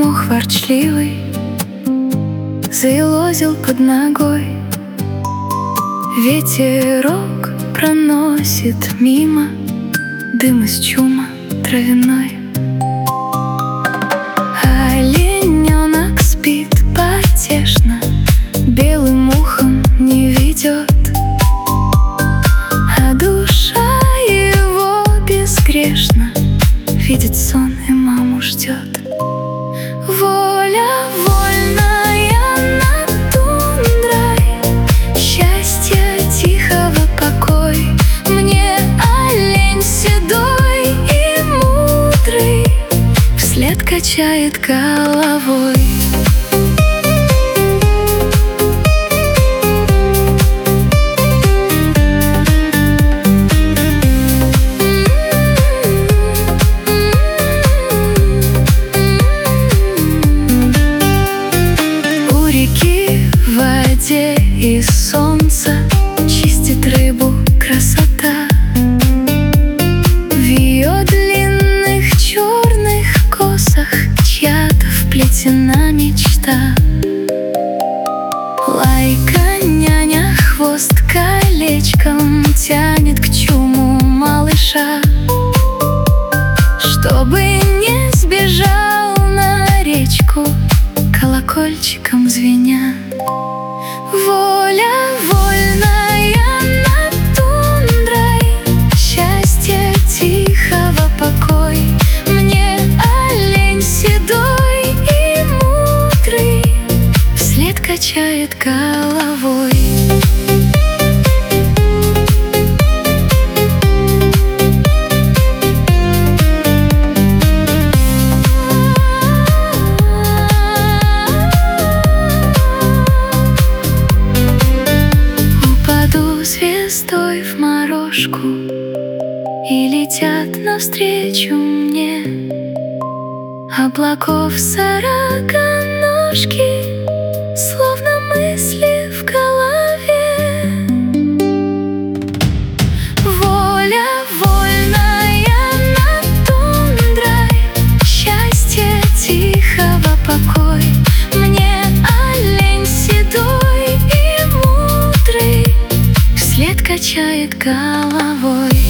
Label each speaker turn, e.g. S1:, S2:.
S1: мох ворчливый заелозил под ногой. Ветерок проносит мимо дым из чума травяной. Олененок спит потешно, белым ухом не ведет, а душа его безгрешна видит сон и маму ждет. Воля вольная над тундрой, счастье тихого покой. Мне олень седой и мудрый вслед качает головой. В воде и солнце чистит рыбу красота. В ее длинных черных косах чья-то вплетена мечта. Лайка няня хвост колечком тянет к чуму малыша, чтобы не сбежал на речку, колокольчиком звеня. Воля вольная над тундрой, счастье тихого покой. Мне олень седой и мудрый вслед качает головой. Звездой в морожку и летят навстречу мне облаков сороконожки, словно мысли в голове. Воля вольная над тундрой, счастье тихого покой. Мне олень седой и мудрый вслед качает головой.